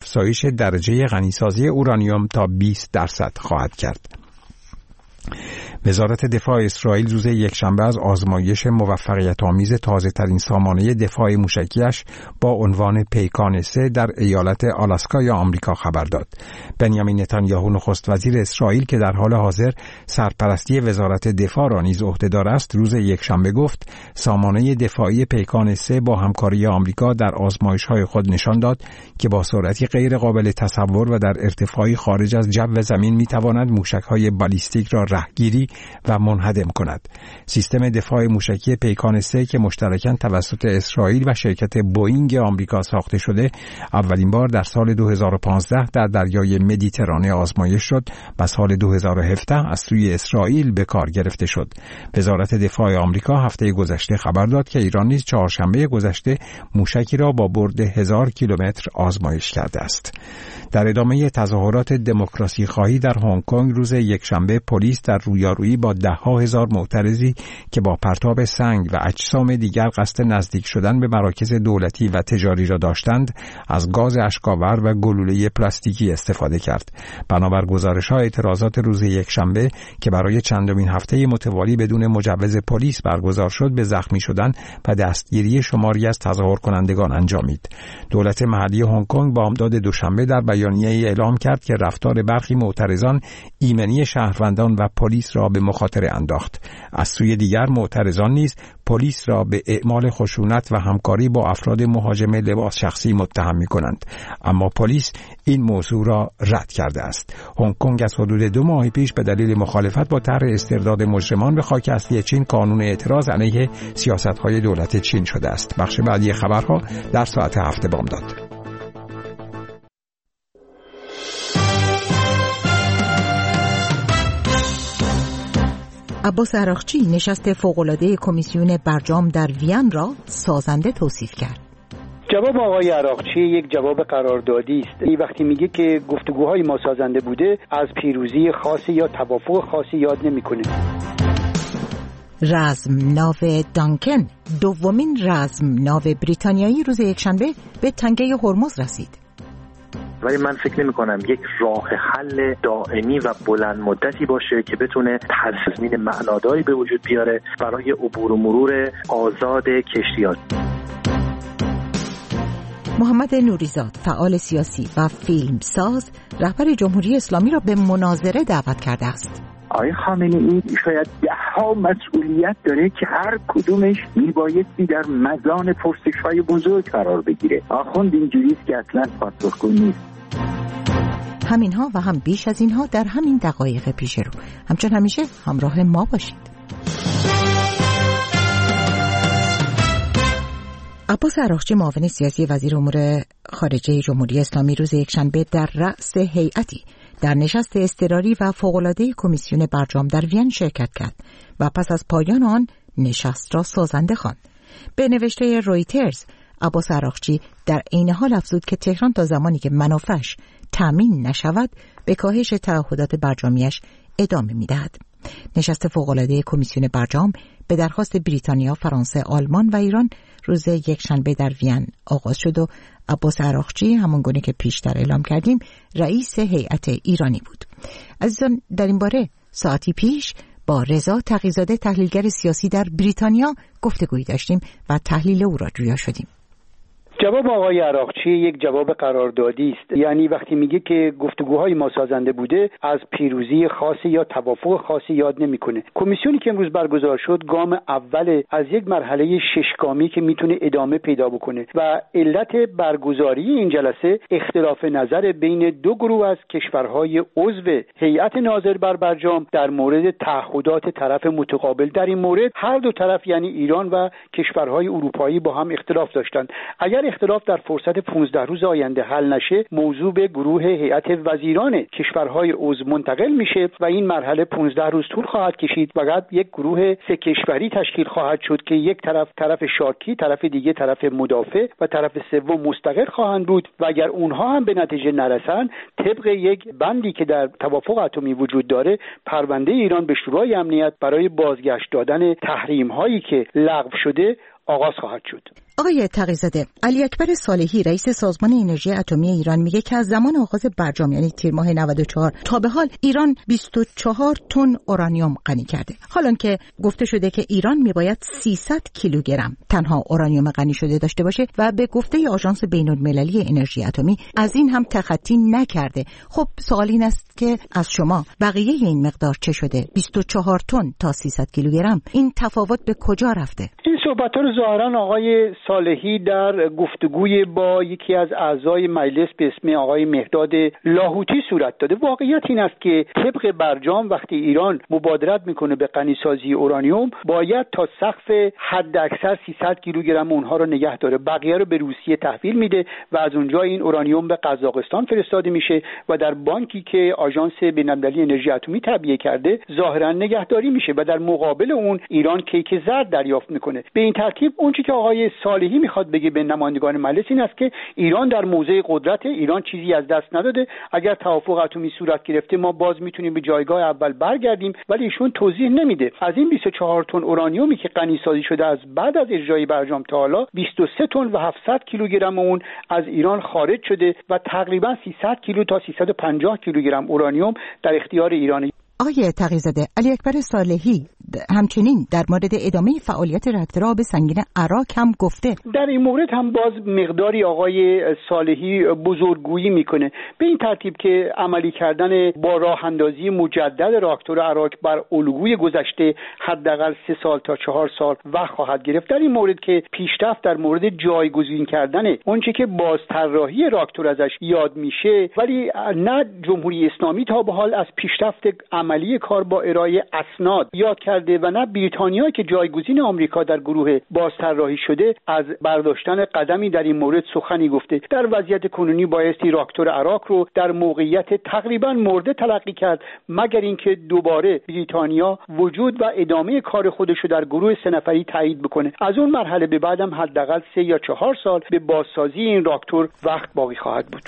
افزایش درجه غنیسازی اورانیوم تا 20% خواهد کرد. وزارت دفاع اسرائیل روز یکشنبه از آزمایش موفقیت‌آمیز تازه‌ترین سامانه دفاع موشکیش با عنوان پیکان 3 در ایالت آلاسکای آمریکا خبر داد. بنیامین نتانیاهو نخست وزیر اسرائیل که در حال حاضر سرپرستی وزارت دفاع را نیز عهده‌دار است، روز یکشنبه گفت سامانه دفاعی پیکان 3 با همکاری آمریکا در آزمایش‌های خود نشان داد که با سرعتی غیر قابل تصور و در ارتفاعی خارج از جو زمین می‌تواند موشک‌های بالیستیک را رهگیری و منهدم کند. سیستم دفاع موشکی پیکان 3 که مشترکاً توسط اسرائیل و شرکت بوئینگ آمریکا ساخته شده، اولین بار در سال 2015 در دریای مدیترانه آزمایش شد و سال 2017 از سوی اسرائیل به کار گرفته شد. وزارت دفاع آمریکا هفته گذشته خبر داد که ایران نیز چهارشنبه گذشته موشکی را با برد 1000 کیلومتر آزمایش کرده است. در ادامه تظاهرات دموکراسی خواهی در هنگ کنگ روز یکشنبه، پلیس در رویارویی با ده‌ها هزار معترضی که با پرتاب سنگ و اجسام دیگر قصد نزدیک شدن به مراکز دولتی و تجاری را داشتند، از گاز اشک‌آور و گلوله پلاستیکی استفاده کرد. بنابر گزارش‌ها، اعتراضات روز یکشنبه که برای چندمین هفته متوالی بدون مجوز پلیس برگزار شد، به زخمی شدن و دستگیری شماری از تظاهر کنندگان انجامید. دولت محلی هنگ کنگ بامداد دوشنبه در بیانیه‌ای اعلام کرد که رفتار برخی معترضان ایمنی شهروندان و پلیس را به مخاطره انداخت. از سوی دیگر معترضان نیز پلیس را به اعمال خشونت و همکاری با افراد مهاجم لباس شخصی متهم می‌کنند، اما پلیس این موضوع را رد کرده است. هنگ کنگ از حدود 2 ماه پیش به دلیل مخالفت با طرح استرداد مجرمان به خاک اصلی چین قانون اعتراض علیه سیاست‌های دولت چین شده است. بخش بعدی خبرها در ساعت 7 بامداد. عباس عراقچی نشست فوق‌العاده کمیسیون برجام در وین را سازنده توصیف کرد. جواب آقای عراقچی یک جواب قراردادی است. این وقتی میگه که گفتگوهای ما سازنده بوده، از پیروزی خاصی یا توافق خاصی یاد نمیکنه. رزمناو دانکن، دومین رزمناو بریتانیایی، روز یکشنبه به تنگه هرمز رسید. ولی من فکر نمی کنم یک راه حل دائمی و بلند مدتی باشه که بتونه تضمین معناداری به وجود بیاره برای عبور و مرور آزاد کشتی‌ها. محمد نوریزاد، فعال سیاسی و فیلمساز، رهبر جمهوری اسلامی را به مناظره دعوت کرده است. آقای خامنه‌ای شاید 10 مسئولیت داره که هر کدومش میبایستی در مزان پرسش‌های بزرگ قرار بگیره. آخوند اینجوریست که اصلا پاسخگو نیست. همینها و هم بیش از اینها در همین دقایق پیش رو. همچون همیشه همراه ما باشید. عباس عراقچی، معاون سیاسی وزیر امور خارجه جمهوری اسلامی، روز یکشنبه در رأس هیئتی در نشست اضطراری و فوق‌العاده کمیسیون برجام در وین شرکت کرد و پس از پایان آن نشست را سازنده خواند. به نوشته رویترز، عباس عراقچی در عین حال افزود که تهران تا زمانی که منافعش تامین نشود به کاهش تعهدات برجامیش ادامه می‌دهد. نشست فوق‌العاده کمیسیون برجام به درخواست بریتانیا، فرانسه، آلمان و ایران روز یکشنبه در وین آغاز شد و عباس عراقچی همانگونه که پیشتر اعلام کردیم رئیس هیئت ایرانی بود. عزیزان، در این باره ساعتی پیش با رضا تقی‌زاده، تحلیلگر سیاسی در بریتانیا، گفتگویی داشتیم و تحلیل او را جویا شدیم. جواب آقای عراقچی یک جواب قراردادی است. یعنی وقتی میگه که گفتگوهای ما سازنده بوده، از پیروزی خاصی یا توافق خاصی یاد نمیکنه. کمیسیونی که امروز برگزار شد گام اول از یک مرحله 6 گامی که میتونه ادامه پیدا بکنه و علت برگزاری این جلسه اختلاف نظر بین 2 گروه از کشورهای عضو هیئت ناظر بر برجام در مورد تعهدات طرف متقابل. در این مورد هر دو طرف یعنی ایران و کشورهای اروپایی با هم اختلاف داشتند. اگر اختلاف در فرصت 15 روز آینده حل نشه، موضوع به گروه هیئت وزیران کشورهای عضو منتقل میشه و این مرحله 15 روز طول خواهد کشید و بعد یک گروه 3 کشوری تشکیل خواهد شد که یک طرف شارکی، طرف دیگه طرف مدافع و طرف سوم مستقل خواهند بود و اگر اونها هم به نتیجه نرسن، طبق یک بندی که در توافق اتمی وجود داره، پرونده ایران به شورای امنیت برای بازگشت دادن تحریم هایی که لغو شده آغاز خواهد شد. آقای تقی‌زاده، علی اکبر صالحی رئیس سازمان انرژی اتمی ایران میگه که از زمان آغاز برجام یعنی تیر ماه 94 تا به حال ایران 24 تن اورانیوم غنی کرده. حالا که گفته شده که ایران میباید 300 کیلوگرم تنها اورانیوم غنی شده داشته باشه و به گفته آژانس بین‌المللی انرژی اتمی از این هم تخطی نکرده. خب سوال این است که از شما بقیه این مقدار چه شده؟ 24 تن تا 300 کیلوگرم، این تفاوت به کجا رفته؟ این صحبت‌ها رو ظاهراً آقای صالحی در گفتگوی با یکی از اعضای مجلس به اسم آقای مهداد لاهوتی صورت داده. واقعیت این است که طبق برجام وقتی ایران مبادرت میکنه به غنیسازی اورانیوم باید تا سقف حد اکثر 300 کیلوگرم اونها رو نگه داره، بقیه رو به روسیه تحویل میده و از اونجا این اورانیوم به قزاقستان فرستاده میشه و در بانکی که آژانس بین‌المللی انرژی اتمی تعبیه کرده ظاهراً نگهداری میشه و در مقابل اون ایران کیک زرد دریافت میکنه. به این ترتیب اون چیزی که آقای صالحی میخواد بگه به نمایندگان مجلس این است که ایران در موضع قدرت، ایران چیزی از دست نداده، اگر توافق اتمی صورت گرفته ما باز میتونیم به جایگاه اول برگردیم، ولی ایشون توضیح نمیده. از این 24 تن اورانیومی که غنی سازی شده از بعد از اجرای برجام تا حالا 23 تن و 700 کیلوگرم اون از ایران خارج شده و تقریبا 300 کیلو تا 350 کیلوگرم اورانیوم در اختیار ایران. آقای تقی‌زاده، علی اکبر صالحی همچنین در مورد ادامه فعالیت راکتور آب سنگین عراق هم گفته. در این مورد هم باز مقداری آقای صالحی بزرگگویی میکنه به این ترتیب که عملی کردن با راه اندازی مجدد راکتور عراق بر الگوی گذشته حداقل 3 سال تا 4 سال وقت خواهد گرفت. در این مورد که پیشرفت در مورد جایگزین کردن اونچه که بازطراحی راکتور ازش یاد میشه، ولی نه جمهوری اسلامی تا به حال از پیشرفت عملی کار با ارائه اسناد یاد کرده و نه بریتانیا که جایگزین آمریکا در گروه بازطراحی شده از برداشتن قدمی در این مورد سخنی گفته. در وضعیت کنونی بایستی راکتور عراق رو در موقعیت تقریبا مرده تلقی کرد مگر اینکه دوباره بریتانیا وجود و ادامه کار خودش رو در گروه 3 نفری تایید بکنه. از اون مرحله به بعدم حداقل 3 یا 4 سال به بازسازی این راکتور وقت باقی خواهد بود.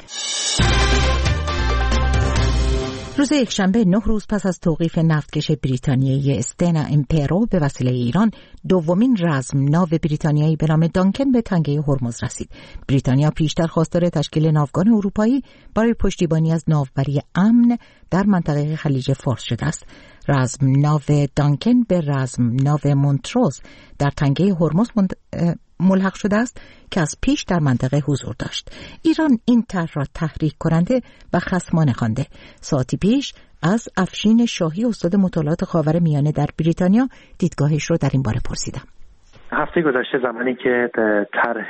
روز یکشنبه 9 روز پس از توقیف نفتکش بریتانیایی استنا امپرو به وسیله ایران، دومین رزمناو بریتانیایی به نام دانکن به تنگه هرمز رسید. بریتانیا پیشتر خواستار تشکیل ناوگان اروپایی برای پشتیبانی از ناوبری امن در منطقه خلیج فارس شده است. رزمناو دانکن به رزمناو مونتروز در تنگه هرمز ملحق شده است که از پیش در منطقه حضور داشت. ایران این طرح را تحریک کننده و خصمانه خوانده. ساعتی پیش از افشین شاهی استاد مطالعات خاورمیانه در بریتانیا دیدگاهش رو در این باره پرسیدم. هفته گذشته زمانی که طرح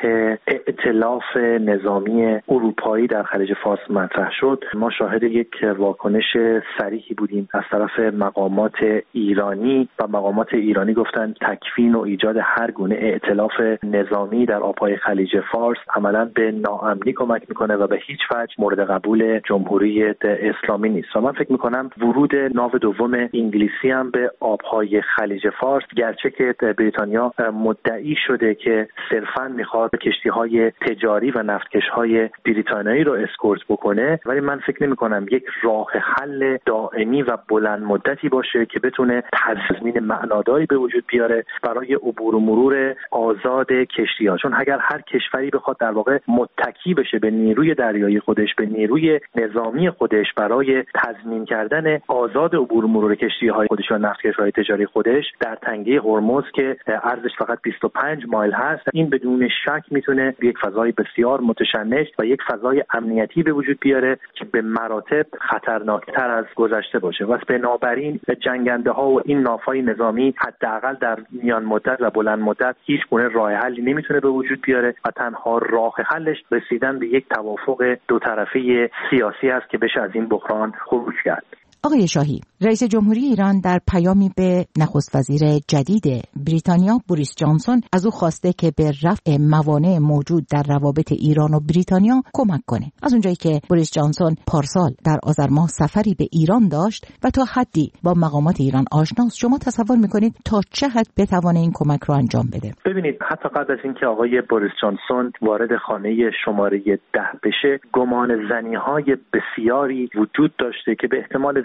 ائتلاف نظامی اروپایی در خلیج فارس مطرح شد، ما شاهد یک واکنش صریحی بودیم از طرف مقامات ایرانی و مقامات ایرانی گفتند تکوین و ایجاد هر گونه ائتلاف نظامی در آبهای خلیج فارس عملاً به ناامنی کمک میکنه و به هیچ وجه مورد قبول جمهوری اسلامی نیست. و من فکر میکنم ورود ناو دوم انگلیسی هم به آبهای خلیج فارس، گرچه که بریتانیا مدعی شده که صرفاً میخواد کشتی‌های تجاری و نفتکش‌های بریتانیایی رو اسکورت بکنه، ولی من فکر نمی‌کنم یک راه حل دائمی و بلند مدتی باشه که بتونه تضمین معناداری به وجود بیاره برای عبور و مرور آزاد کشتی‌ها. چون اگر هر کشوری بخواد در واقع متکی بشه به نیروی دریایی خودش، به نیروی نظامی خودش برای تضمین کردن آزاد عبور و مرور کشتی‌های خودش و نفتکش‌های تجاری خودش در تنگه هرمز که عرضش فقط 25 مایل هست، این بدون شک میتونه یک فضای بسیار متشنج و یک فضای امنیتی به وجود بیاره که به مراتب خطرناکتر از گذشته باشه. و بنابراین جنگنده ها و این ناوهای نظامی حداقل در میان مدت و بلند مدت هیچ گونه راه حلی نمیتونه به وجود بیاره و تنها راه حلش رسیدن به یک توافق دو طرفه سیاسی است که بشه از این بحران خروج کرد. آقای شاهی، رئیس جمهوری ایران در پیامی به نخست وزیر جدید بریتانیا بوریس جانسون از او خواسته که به رفع موانع موجود در روابط ایران و بریتانیا کمک کنه. از اونجایی که بوریس جانسون پارسال در آذر ماه سفری به ایران داشت و تا حدی با مقامات ایران آشناست، شما تصور میکنید تا چه حد بتوانه این کمک رو انجام بده؟ ببینید، حتی قبل از اینکه آقای بوریس جانسون وارد خانه شماره 10 بشه، گمان زنی‌های بسیاری وجود داشته که به احتمال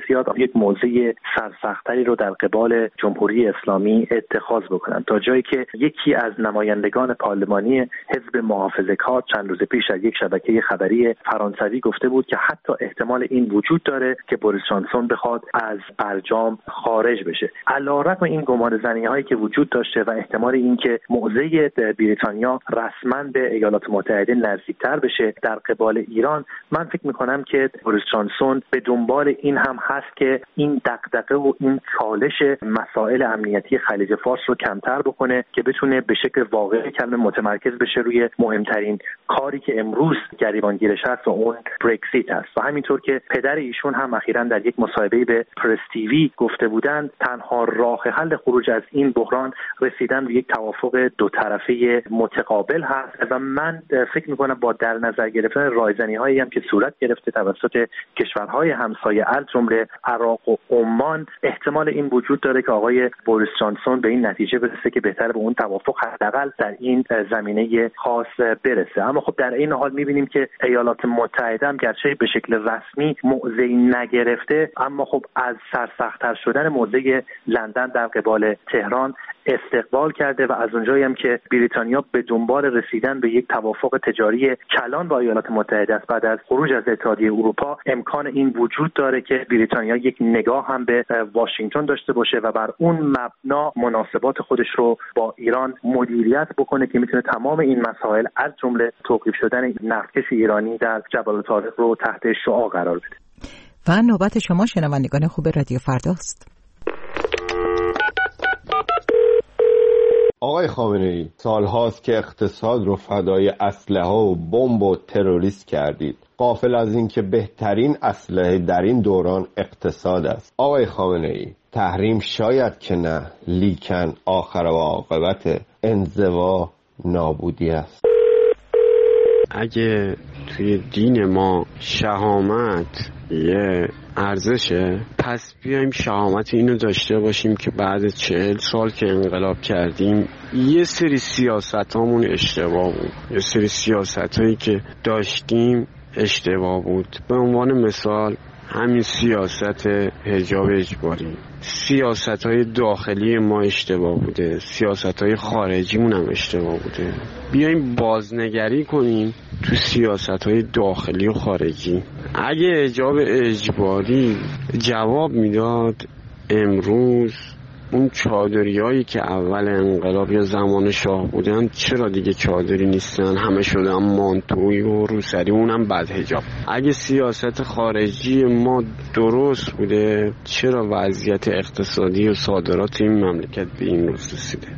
زیاد یک موضع سرسختری رو در قبال جمهوری اسلامی اتخاذ بکنن، تا جایی که یکی از نمایندگان پارلمانی حزب محافظه‌کار چند روز پیش از یک شبکه خبری فرانسوی گفته بود که حتی احتمال این وجود داره که بوریس جانسون بخواد از برجام خارج بشه. علیرغم این گمانه‌زنی‌هایی که وجود داشته و احتمال اینکه موضع بریتانیا رسما به ایالات متحده نزدیکتر بشه در قبال ایران، من فکر می‌کنم که بوریس جانسون به دنبال این هم هست که این دغدغه و این چالش مسائل امنیتی خلیج فارس رو کمتر بکنه که بتونه به شکل واقعی کلمه متمرکز بشه روی مهمترین کاری که امروز گریبانگیرش هست و اون برکزیت است. و همینطور که پدر ایشون هم اخیراً در یک مصاحبه به پرس تیوی گفته بودند، تنها راه حل خروج از این بحران رسیدن به یک توافق دو طرفه متقابل هست و من فکر می‌کنم با در نظر گرفتن رایزنی‌هایی هم که صورت گرفته توسط کشورهای همسایه از جمله عراق و عمان، احتمال این وجود داره که آقای بوریس جانسون به این نتیجه برسه که بهتره به اون توافق حداقل در این زمینه خاص برسه. اما خب در این حال می‌بینیم که ایالات متحده هم گرچه به شکل رسمی موضعی نگرفته، اما خب از سرسخت‌تر شدن موضع لندن در قبال تهران استقبال کرده و از اونجایی هم که بریتانیا به دنبال رسیدن به یک توافق تجاری کلان با ایالات متحده است بعد از خروج از اتحادیه اروپا، امکان این وجود داره که بریتانیا یک نگاه هم به واشنگتن داشته باشه و بر اون مبنا مناسبات خودش رو با ایران مدیریت بکنه که میتونه تمام این مسائل از جمله توقیف شدن نفتکش ایرانی در جبل الطارق رو تحت شعاع قرار بده. و نوبت شما شنوندگان خوب رادیو فرداست. آقای خامنه‌ای، سالهاست که اقتصاد رو فدای اسلحه و بمب و تروریست کردید، غافل از این که بهترین اسلحه در این دوران اقتصاد است. آقای خامنه‌ای، تحریم شاید که نه، لیکن آخر و عاقبت انزوا نابودی است. اگه توی دین ما شهامت یه ارزشه، پس بیایم شهامت اینو داشته باشیم که بعد 40 سال که انقلاب کردیم یه سری سیاستامون اشتباه بود، یه سری سیاستایی که داشتیم اشتباه بود. به عنوان مثال همین سیاست حجاب اجباری، سیاست‌های داخلی ما اشتباه بوده، سیاست‌های خارجیمون هم اشتباه بوده. بیایم بازنگری کنیم تو سیاست‌های داخلی و خارجی. اگه حجاب اجباری جواب میداد، امروز اون چادریایی که اول انقلاب یا زمان شاه بودن چرا دیگه چادری نیستن، همه شدن مانتوی و روسری، اونم بعد حجاب. اگه سیاست خارجی ما درست بوده، چرا وضعیت اقتصادی و صادرات این مملکت به این روز رسیده؟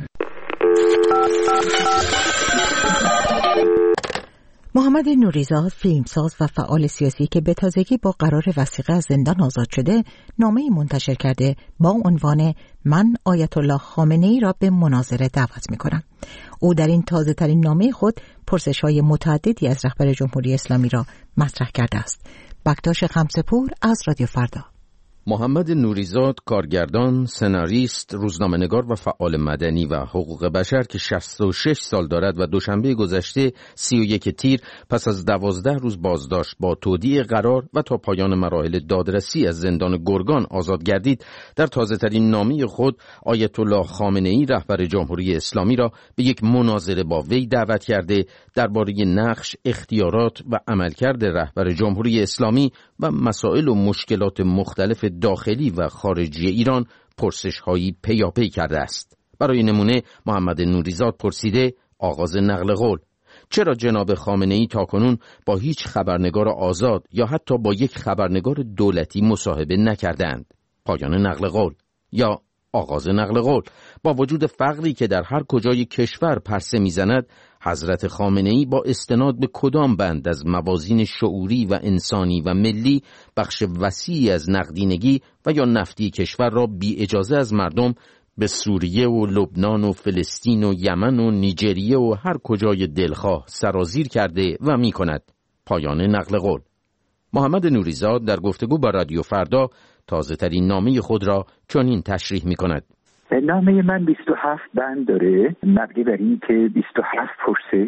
محمد نوریزاد، فیلمساز و فعال سیاسی که به تازگی با قرار وثیقه از زندان آزاد شده، نامه‌ای منتشر کرده با عنوان من آیت الله خامنه‌ای را به مناظره دعوت می‌کنم. او در این تازه‌ترین نامه خود پرسش‌های متعددی از رهبر جمهوری اسلامی را مطرح کرده است. بکتاش خمسه‌پور از رادیو فردا. محمد نوریزاد، کارگردان، سناریست، روزنامه‌نگار و فعال مدنی و حقوق بشر که 66 سال دارد و دوشنبه گذشته 31 تیر پس از 12 روز بازداشت با تودیع قرار و تا پایان مراحل دادرسی از زندان گرگان آزاد گردید، در تازه‌ترین نامه خود آیت الله خامنه‌ای رهبر جمهوری اسلامی را به یک مناظره با وی دعوت کرده درباره نقش، اختیارات و عملکرد رهبر جمهوری اسلامی و مسائل و مشکلات مختلف داخلی و خارجی ایران پرسش‌هایی پیاپی کرده است. برای نمونه محمد نوریزاد پرسیده آغاز نقل قول: چرا جناب خامنه‌ای تاکنون با هیچ خبرنگار آزاد یا حتی با یک خبرنگار دولتی مصاحبه نکردند؟ پایان نقل قول. یا آغاز نقل قول: با وجود فقری که در هر کجای کشور پرسه میزند، حضرت خامنه‌ای با استناد به کدام بند از موازین شعوری و انسانی و ملی بخش وسیعی از نقدینگی و یا نفتی کشور را بی اجازه از مردم به سوریه و لبنان و فلسطین و یمن و نیجریه و هر کجای دلخواه سرازیر کرده و می کند؟ پایان نقل قول. محمد نوریزاد در گفتگو با رادیو فردا تازه ترین نامه خود را چنین تشریح می کند: نامه من 27 بند داره، مبنی بر این که 27 پرسش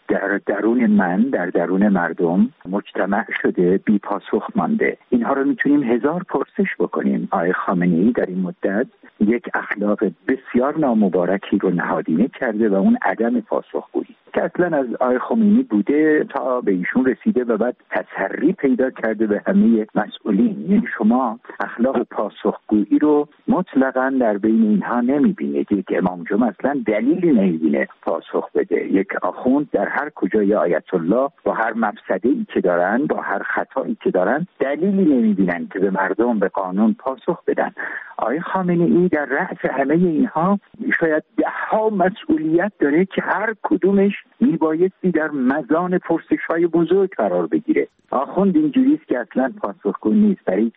در درون من، در درون مردم مجتمع شده، بی پاسخ مانده. اینها رو میتونیم هزار پرسش بکنیم. آقای خامنه‌ای در این مدت یک اخلاق بسیار نامبارکی رو نهادینه کرده و اون عدم پاسخگویی که اصلا از آقای خمینی بوده تا به ایشون رسیده و بعد تسری پیدا کرده به همه مسئولین. یعنی شما اخلاق پاسخگویی رو مطلقاً در بین اینها نمیبینید. یک امام جمعه اصلا دلیلی نمیبینه پاسخ بده. یک آخوند در هر کجای آیت الله با هر مفسده‌ای که دارن، با هر خطایی که دارن، دلیلی نمیبینن که به مردم، به قانون پاسخ بدن. آقای خامنه‌ای در رأس همه اینها شاید ده‌ها مسئولیت داره که هر کدومش میبایستی در مزان پرسش‌های بزرگ قرار بگیره. آخوند اینجوریست که اصلا پاسخگو نیست. برای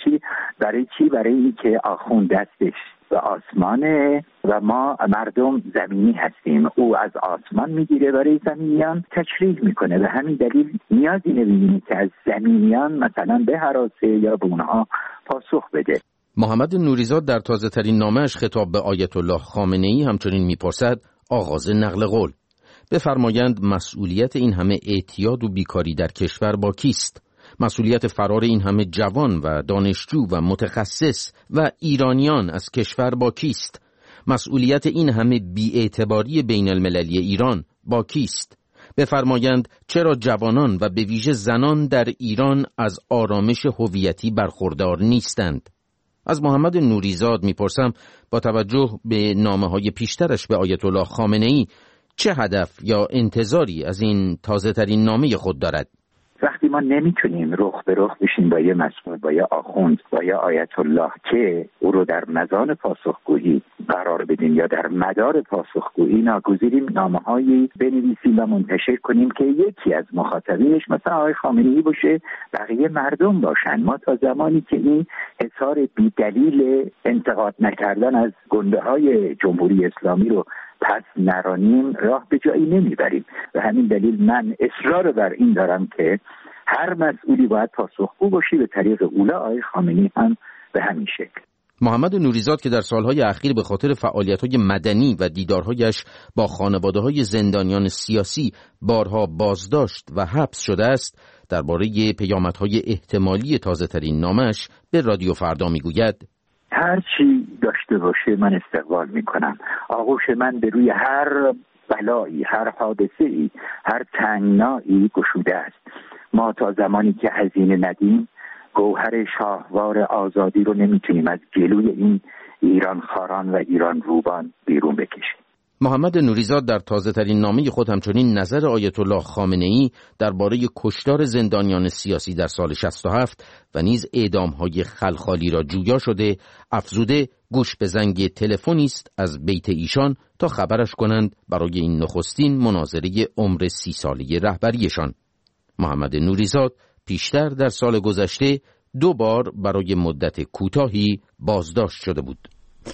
چی؟ برای اینکه آخوند دستش به آسمانه و ما مردم زمینی هستیم. او از آسمان میگیره برای زمینیان تشریح میکنه. به همین دلیل نیازی نمیبینی که از زمینیان مثلا بهراسه یا به اونها پاسخ بده. محمد نوریزاد در تازه ترین نامه‌اش خطاب به آیت الله خامنه‌ای همچنین میپرسد آغاز نقل قول. بفرمایند مسئولیت این همه اعتیاد و بیکاری در کشور با کیست؟ مسئولیت فرار این همه جوان و دانشجو و متخصص و ایرانیان از کشور با کیست؟ مسئولیت این همه بی‌اعتباری بین المللی ایران با کیست؟ بفرمایند چرا جوانان و به ویژه زنان در ایران از آرامش هویتی برخوردار نیستند؟ از محمد نوریزاد میپرسم با توجه به نامه‌های پیشترش به آیت الله خامنه‌ای چه هدف یا انتظاری از این تازه ترین نامه خود دارد؟ وقتی ما نمیتونیم رخ به رخ بشیم با یه مسئول، با یه آخوند، با یه آیت الله که او رو در مزان پاسخگویی قرار بدیم یا در مدار پاسخگویی، ناگزیریم نامه‌هایی بنویسیم و منتشر کنیم که یکی از مخاطبینش مثلا آقای خامنه‌ای باشه، بقیه مردم باشن. ما تا زمانی که این حصار بی‌دلیل انتقاد نکردن از گنده‌های جمهوری اسلامی رو پس نرانیم راه به جایی نمیبریم. و همین دلیل من اصرار بر این دارم که هر مسئولی باید پاسخگو باشی. به طریق اولا آقای خامنه‌ای هم به همین شکل. محمد نوریزاد که در سالهای اخیر به خاطر فعالیت‌های مدنی و دیدارهایش با خانواده‌های زندانیان سیاسی بارها بازداشت و حبس شده است، درباره پیامدهای احتمالی تازه‌ترین نامش به رادیو فردا میگوید: هر چی داشته باشه من استقبال میکنم. آغوش من به روی هر بلایی، هر حادثه‌ای، هر تنگنایی گشوده است. ما تا زمانی که هزینه ندیم گوهر شاهوار آزادی رو نمیتونیم از جلوی این ایران خاران و ایران روبان بیرون بکشیم. محمد نوریزاد در تازه ترین نامه خود همچنین نظر آیت الله خامنه‌ای درباره کشتار زندانیان سیاسی در سال 67 و نیز اعدام‌های خلخالی را جویا شده، افزوده گوش به زنگ تلفنی است از بیت ایشان تا خبرش کنند برای این نخستین مناظره عمر 30 ساله رهبریشان. محمد نوریزاد پیشتر در سال گذشته 2 بار برای مدت کوتاهی بازداشت شده بود.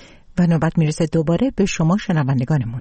و نوبت میرسه دوباره به شما شنوندگانمون.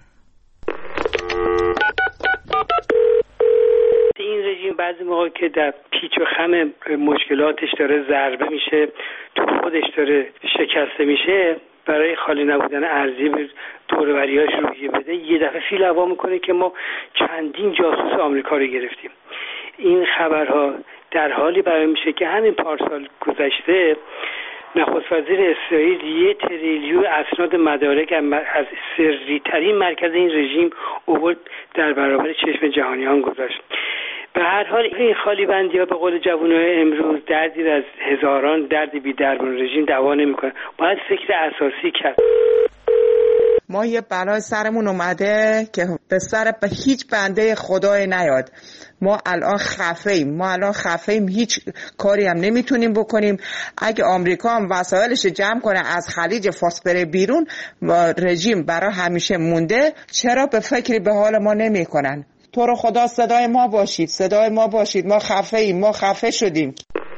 این رژیم بعضی موقع که در پیچ و خم مشکلاتش داره ضربه میشه، تو خودش داره شکسته میشه، برای خالی نبودن ارزی به دوروریاش روحیه بده، یه دفعه فیل هوا میکنه که ما چندین جاسوس آمریکا رو گرفتیم. این خبرها در حالی بیان میشه که همین پارسال گذشته نخست وزیر اسرائیل 1 تریلیون اسناد مدارک از سری ترین مرکز این رژیم آورد در برابر چشم جهانیان گذاشت. به هر حال این خالی بندی ها به قول جوانای امروز دردی از هزاران درد بی درمان رژیم دوا نمیکنه. باید فکر اساسی کرد. ما یه بلای سرمون اومده که به سر به هیچ بنده خدای نیاد. ما الان خفه‌ایم، هیچ کاری هم نمیتونیم بکنیم. اگه آمریکا هم وسایلش جمع کنه از خلیج فارس بره بیرون، رژیم برای همیشه مونده. چرا به فکری به حال ما نمیکنن؟ تو رو خدا صدای ما باشید. ما خفه‌ایم، ما خفه شدیم.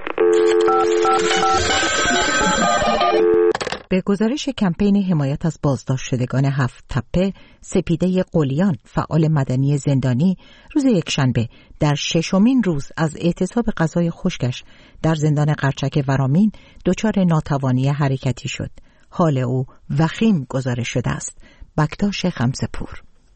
به گزارش کمپین حمایت از بازداشت شدگان 7 تپه، سپیده قلیان، فعال مدنی زندانی، روز یکشنبه در 6مین روز از اعتصاب غذای خشکش در زندان قرچک ورامین دچار ناتوانی حرکتی شد. حال او وخیم گزارش شده است. بکتاش خمسه‌پور.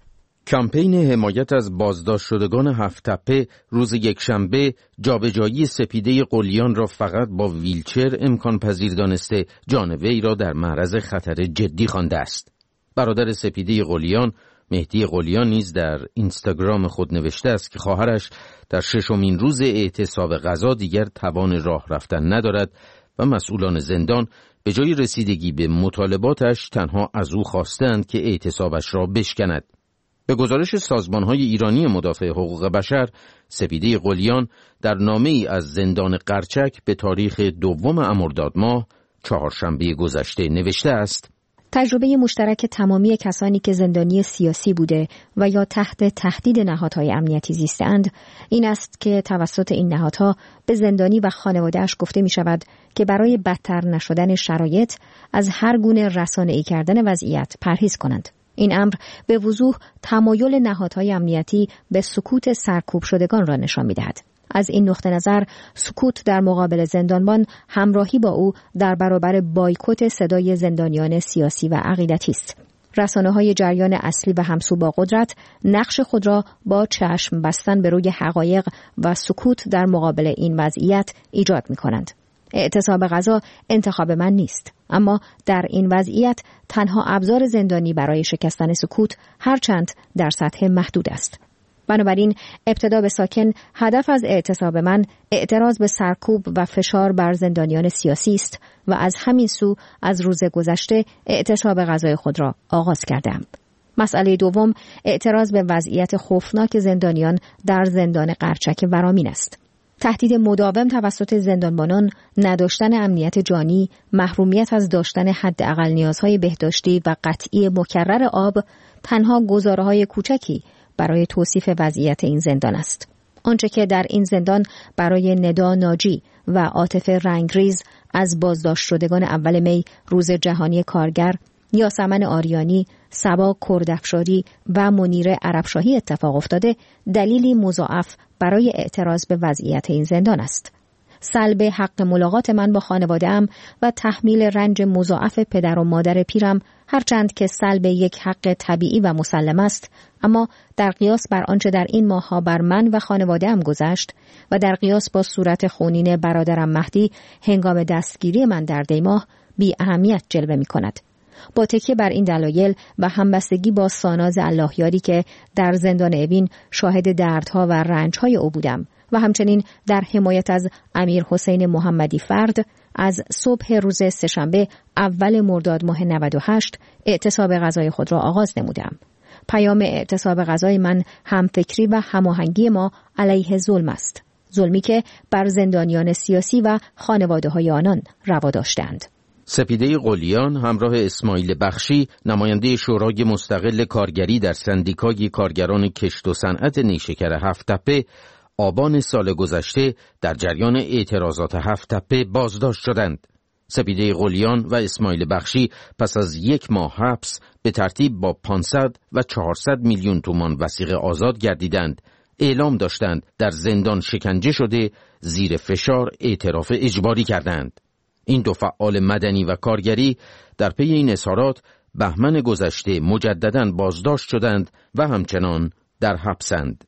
کمپین حمایت از بازداشت شدگان هفت تپه روز یکشنبه جابجایی سپیده قلیان را فقط با ویلچر امکان پذیر دانسته جان وی را در معرض خطر جدی خوانده است. برادر سپیده قلیان مهدی قلیان نیز در اینستاگرام خود نوشته است که خواهرش در 6مین روز اعتصاب غذا دیگر توان راه رفتن ندارد و مسئولان زندان به جای رسیدگی به مطالباتش تنها از او خواستند که اعتصابش را بشکند. به گزارش سازمان‌های ایرانی مدافع حقوق بشر، سپیده قلیان در نامه‌ای از زندان قرچک به تاریخ 2 مرداد ماه چهارشنبه گذشته نوشته است: تجربه مشترک تمامی کسانی که زندانی سیاسی بوده و یا تحت تهدید نهادهای امنیتی زیستند این است که توسط این نهادها به زندانی و خانواده‌اش گفته می شود که برای بدتر نشدن شرایط از هر گونه رسانه‌ای کردن وضعیت پرهیز کنند. این امر به وضوح تمایل نهادهای امنیتی به سکوت سرکوب شدگان را نشان می‌دهد. از این نقطه نظر سکوت در مقابل زندانبان همراهی با او در برابر بایکوت صدای زندانیان سیاسی و عقیدتی است. رسانه‌های جریان اصلی و همسو با قدرت نقش خود را با چشم بستن به روی حقایق و سکوت در مقابل این وضعیت ایجاد می‌کنند. اعتصاب غذا انتخاب من نیست، اما در این وضعیت تنها ابزار زندانی برای شکستن سکوت هرچند در سطح محدود است. بنابراین ابتدا به ساکن هدف از اعتصاب من اعتراض به سرکوب و فشار بر زندانیان سیاسی است و از همین سو از روز گذشته اعتصاب غذای خود را آغاز کردم. مسئله دوم اعتراض به وضعیت خوفناک زندانیان در زندان قرچک ورامین است. تهدید مداوم توسط زندانبانان، نداشتن امنیت جانی، محرومیت از داشتن حداقل نیازهای بهداشتی و قطعی مکرر آب تنها گزاره‌های کوچکی برای توصیف وضعیت این زندان است. آنچه که در این زندان برای ندا ناجی و عاطف رنگریز از بازداشت شدگان اول می روز جهانی کارگر، یاسمن آریانی، صبا کردافشاری و منیر عربشاهی اتفاق افتاده دلیلی مضاعف برای اعتراض به وضعیت این زندان است. سلب حق ملاقات من با خانواده‌ام و تحمیل رنج مضاعف پدر و مادر پیرم هرچند که سلب یک حق طبیعی و مسلم است، اما در قیاس بر آنچه در این ماه‌ها بر من و خانواده‌ام گذشت و در قیاس با صورت خونین برادرم مهدی هنگام دستگیری من در دیماه بی اهمیت جلوه می‌کند. با تکیه بر این دلایل و همبستگی با ساناز اللهیاری که در زندان اوین شاهد دردها و رنجهای او بودم و همچنین در حمایت از امیر حسین محمدی فرد، از صبح روز سه‌شنبه اول مرداد ماه 98 اعتصاب غذای خود را آغاز نمودم. پیام اعتصاب غذای من همفکری و هماهنگی ما علیه ظلم است. ظلمی که بر زندانیان سیاسی و خانواده‌های آنان روا داشتند. سپیده قلیان همراه اسماعیل بخشی نماینده شورای مستقل کارگری در سندیکای کارگران کشت و صنعت نیشکر هفت تپه آبان سال گذشته در جریان اعتراضات هفت تپه بازداشت شدند. سپیده قلیان و اسماعیل بخشی پس از 1 ماه حبس به ترتیب با 500 و 400 میلیون تومان وثیقه آزاد گردیدند. اعلام داشتند در زندان شکنجه شده زیر فشار اعتراف اجباری کردند. این دو فعال مدنی و کارگری در پی این اظهارات بهمن گذشته مجدداً بازداشت شدند و همچنان در حبسند.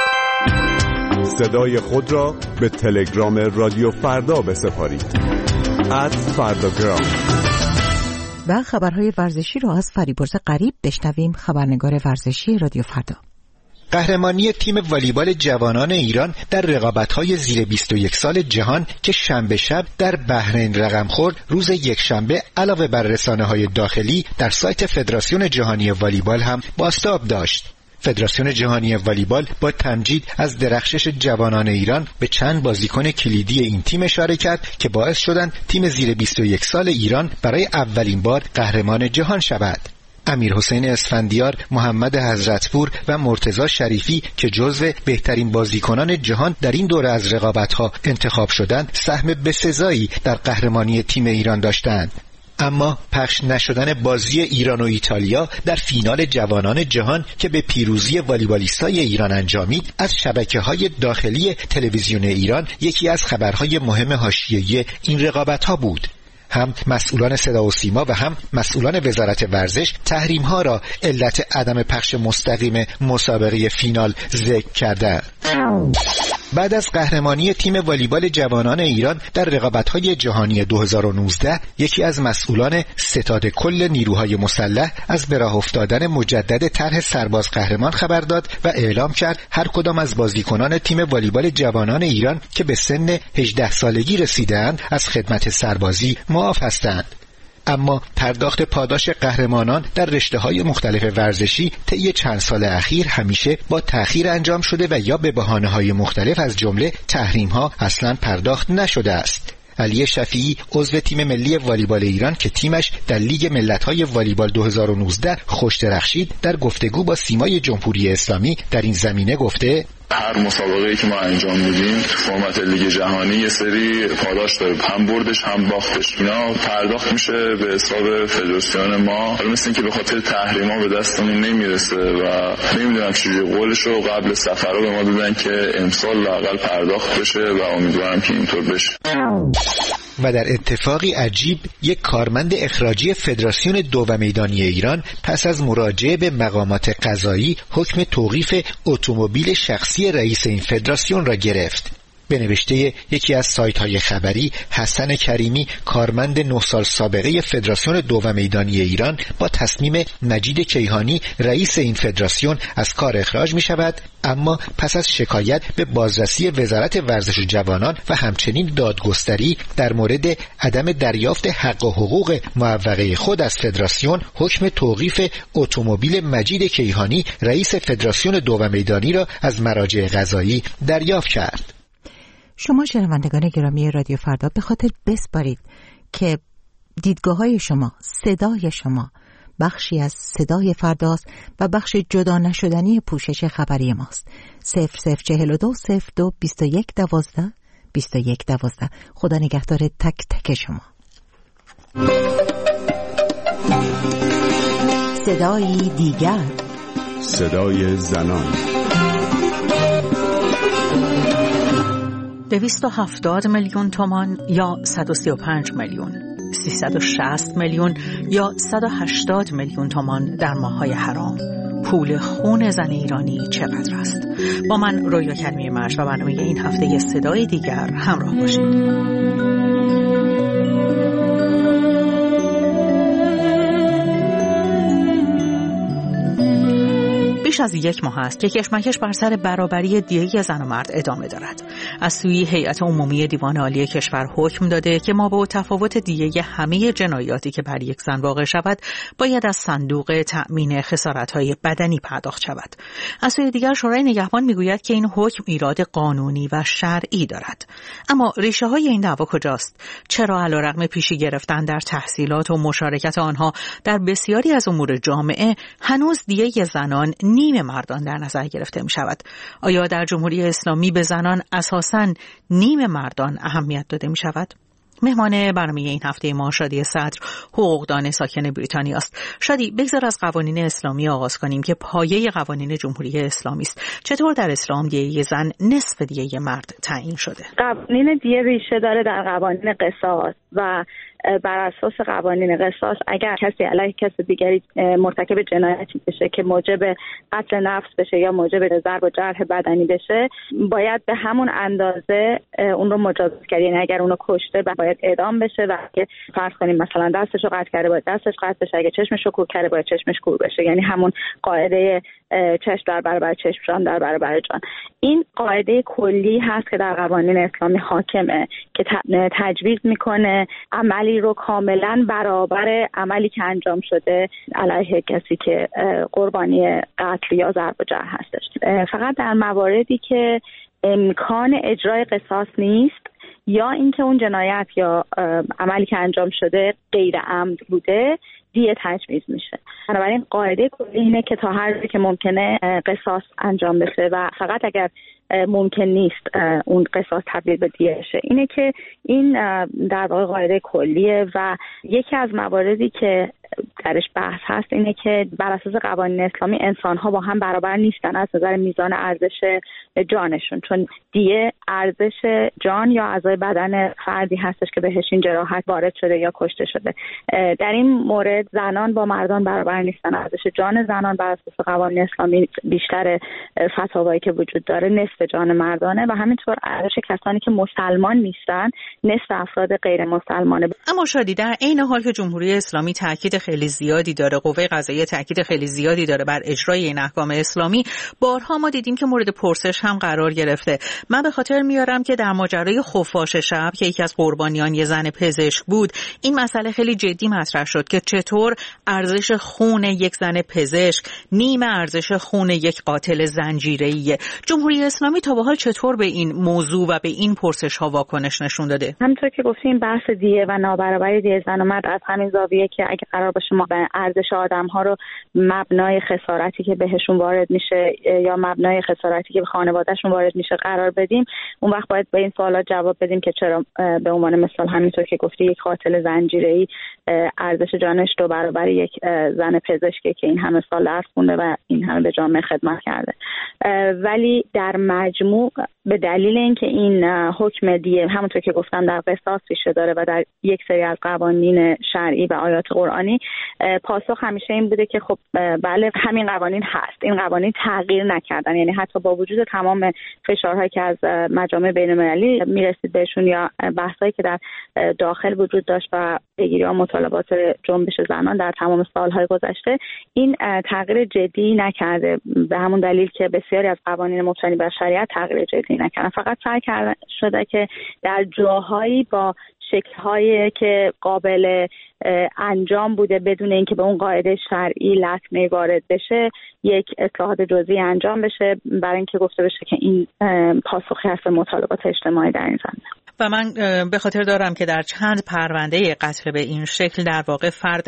صدای خود را به تلگرام رادیو فردا بسپارید. @فرداگرام. و خبرهای ورزشی را از فریبرز قریب بشنویم. خبرنگار ورزشی رادیو فردا. قهرمانی تیم والیبال جوانان ایران در رقابت‌های زیر 21 سال جهان که شنبه شب در بحرین رقم خورد، روز یکشنبه علاوه بر رسانه‌های داخلی در سایت فدراسیون جهانی والیبال هم بازتاب داشت. فدراسیون جهانی والیبال با تمجید از درخشش جوانان ایران به چند بازیکن کلیدی این تیم اشاره کرد که باعث شدند تیم زیر 21 سال ایران برای اولین بار قهرمان جهان شود. امیر حسین اسفندیار، محمد حضرتپور و مرتضی شریفی که جزو بهترین بازیکنان جهان در این دوره از رقابت‌ها انتخاب شدند، سهم بسزایی در قهرمانی تیم ایران داشتند. اما پخش نشدن بازی ایران و ایتالیا در فینال جوانان جهان که به پیروزی والیبالیستای ایران انجامید، از شبکه‌های داخلی تلویزیون ایران یکی از خبرهای مهم حاشیه‌ای این رقابت‌ها بود. هم مسئولان صدا و سیما و هم مسئولان وزارت ورزش تحریم ها را علت عدم پخش مستقیم مسابقه فینال ذکر کردند. بعد از قهرمانی تیم والیبال جوانان ایران در رقابت‌های جهانی 2019 یکی از مسئولان ستاد کل نیروهای مسلح از به راه افتادن مجدد طرح سرباز قهرمان خبر داد و اعلام کرد هر کدام از بازیکنان تیم والیبال جوانان ایران که به سن 18 سالگی رسیدند از خدمت سربازی معاف هستند. اما پرداخت پاداش قهرمانان در رشته‌های مختلف ورزشی طی چند سال اخیر همیشه با تأخیر انجام شده و یا به بهانه‌های مختلف از جمله تحریم‌ها اصلاً پرداخت نشده است. علی شفیعی عضو تیم ملی والیبال ایران که تیمش در لیگ ملت‌های والیبال 2019 خوش درخشید در گفتگو با سیمای جمهوری اسلامی در این زمینه گفته هر مسابقه‌ای که ما انجام میدیم فرمت لیگ جهانی یه سری پاداش داره، هم بردش هم باختش، اینا پرداخت میشه به حساب فدراسیون ما. حالا مثل اینکه به خاطر تحریما به دستمون نمیرسه و نمیدونم چجوری قولشو قبل سفرها به ما دادن که امسال لااقل پرداخت بشه و امیدوارم که اینطور بشه. و در اتفاقی عجیب یک کارمند اخراجی فدراسیون دو و میدانی ایران پس از مراجعه به مقامات قضایی حکم توقیف اتومبیل شخصی رئیس این فدراسیون را گرفت. به نوشته یکی از سایت‌های خبری، حسن کریمی کارمند 9 سال سابقه فدراسیون دو و میدانی ایران با تصمیم مجید کیهانی رئیس این فدراسیون از کار اخراج می‌شود، اما پس از شکایت به بازرسی وزارت ورزش و جوانان و همچنین دادگستری در مورد عدم دریافت حق و حقوق معوقه خود از فدراسیون حکم توقیف اتومبیل مجید کیهانی رئیس فدراسیون دو و میدانی را از مراجع قضایی دریافت کرد. شما شنوندگان گرامی رادیو فردا به خاطر بسپارید که دیدگاه‌های شما، صدای شما بخشی از صدای فرداست و بخش جدا نشدنی پوشش خبری ماست. 0042 02 21 12 21 12. خدا نگهدار تک تک شما. صدای دیگر، صدای زنان. 270 میلیون تومان یا 135 میلیون، 360 میلیون یا 180 میلیون تومان در ماه‌های حرام. پول خون زن ایرانی چقدر است؟ با من رویا کریمی مرج و برنامه این هفته صدای دیگر همراه باشید. بیش از 1 ماه است که کشمکش بر سر برابری دیه زن و مرد ادامه دارد. از سوی هیئت عمومی دیوان عالی کشور حکم داده که ما با تفاوت دیه همه جنایاتی که بر یک زن واقع شود باید از صندوق تأمین خسارت‌های بدنی پرداخت شود. از سوی دیگر شورای نگهبان میگوید که این حکم ایراد قانونی و شرعی دارد. اما ریشه های این دعوا کجاست؟ چرا علیرغم پیشی گرفتن در تحصیلات و مشارکت آنها در بسیاری از امور جامعه هنوز دیه زنان نیم مردان در نظر گرفته می شود؟ آیا در جمهوری اسلامی به زنان اساساً نیم مردان اهمیت داده می شود؟ مهمان برنامه این هفته ما شادی صدر، حقوقدان ساکن بریتانیا است. شادی، بگذار از قوانین اسلامی آغاز کنیم که پایه قوانین جمهوری اسلامی است. چطور در اسلام دیه زن نصف دیه مرد تعیین شده؟ قوانین دیه ریشه داره در قوانین قصاص و بر اساس قوانین قصاص اگر کسی علیه کسی دیگری مرتکب جنایتی بشه که موجب قتل نفس بشه یا موجب ضرب و جرح بدنی بشه، باید به همون اندازه اون رو مجازات کرد. یعنی اگر اونو کشته باید اعدام بشه و اگه فرض کنیم مثلا دستشو قطع کرده باید دستش قطع بشه، اگه چشمشو کور کرده باید چشمش کور بشه. یعنی همون قاعده چشم در برابر چشم، جان در برابر جان. این قاعده کلی هست که در قوانین اسلامی حاکمه که تجویز میکنه عملی رو کاملا برابر عملی که انجام شده علیه کسی که قربانی قتل یا ضرب و جرح هستش. فقط در مواردی که امکان اجرای قصاص نیست یا اینکه اون جنایت یا عملی که انجام شده غیر عمد بوده دیه تجویز میشه. بنابراین قاعده کلی اینه که تا هر جایی که ممکنه قصاص انجام بشه و فقط اگر ممکن نیست اون قصاص تبدیل به دیه شه. اینه که این در واقع قاعده کلیه و یکی از مواردی که درش بحث هست اینه که بر اساس قوانین اسلامی انسان‌ها با هم برابر نیستن از نظر میزان ارزش جانشون، چون دیه ارزش جان یا اعضای بدن فردی هستش که بهش این جراحت وارد شده یا کشته شده. در این مورد زنان با مردان برابر نیستن. ارزش جان زنان بر اساس قوانین اسلامی بیشتر فتاوایی که وجود داره نصف جان مردانه و همینطور ارزش کسانی که مسلمان نیستن نصف افراد غیر مسلمانه. اما شادی در عین حال که جمهوری اسلامی تاکید خیلی زیادی داره، قوه قضاییه تاکید خیلی زیادی داره بر اجرای این احکام اسلامی، بارها ما دیدیم که مورد پرسش هم قرار گرفته. من به خاطر میارم که در ماجرای خفاش شب که یکی از قربانیان یه زن پزشک بود، این مسئله خیلی جدی مطرح شد که چطور ارزش خون یک زن پزشک نیم ارزش خون یک قاتل زنجیره‌ایه. جمهوری اسلامی تا به حال چطور به این موضوع و به این پرسش ها واکنش نشون داده؟ همونطور که گفتیم بحث دیه و نابرابری دیه زن و مرد از همین زاویه که اگه قرار باشه ما به ارزش آدم ها رو مبنای خسارتی که بهشون وارد میشه یا مبنای خسارتی که به خانوادهشون وارد میشه قرار بدیم، اون وقت باید به این سوالات جواب بدیم که چرا به عنوان مثال همینطور که گفتی یک قاتل زنجیره‌ای ارزش جانش 2 برابر یک زن پزشکی که این همه سال درس خونده و این همه به جامعه خدمت کرده. ولی در مجموع به دلیل اینکه این حکم دیه همونطور که گفتم در قصاص ریشه داره و در یک سری از قوانین شرعی و آیات قرآنی، پاسخ همیشه این بوده که خب بله همین قوانین هست، این قوانین تغییر نکردن. یعنی حتی با وجود تمام فشارهایی که از مجامع بین‌المللی میرسید بهشون یا بحثایی که در داخل وجود داشت و پیگیری‌ها مطالبات جنبش زنان در تمام سالهای گذشته، این تغییر جدی نکرده، به همون دلیل که بسیاری از قوانین مبتنی بر شریعت تغییر جدی نکردن. فقط سعی شده که در جاهایی با شکل‌هایی که قابل انجام بوده بدون اینکه به اون قاعده شرعی لطمه وارد بشه یک اصلاحات جزئی انجام بشه برای اینکه گفته بشه که این پاسخی هست به مطالبات اجتماعی در این زمینه. و من به خاطر دارم که در چند پرونده قتل به این شکل در واقع فرد